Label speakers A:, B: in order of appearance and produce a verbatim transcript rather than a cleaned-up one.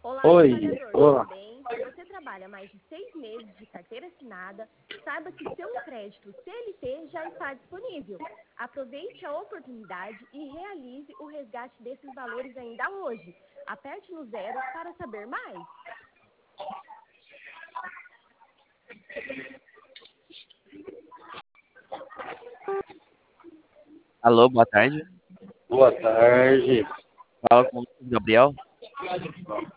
A: Olá,
B: Oi,
A: trabalhador, tudo
B: olá.
A: bem? Se você trabalha mais de seis meses de carteira assinada, saiba que seu crédito C L T já está disponível. Aproveite a oportunidade e realize o resgate desses valores ainda hoje. Aperte no zero para saber mais.
C: Alô, boa tarde.
B: Boa tarde.
C: Fala com o Gabriel.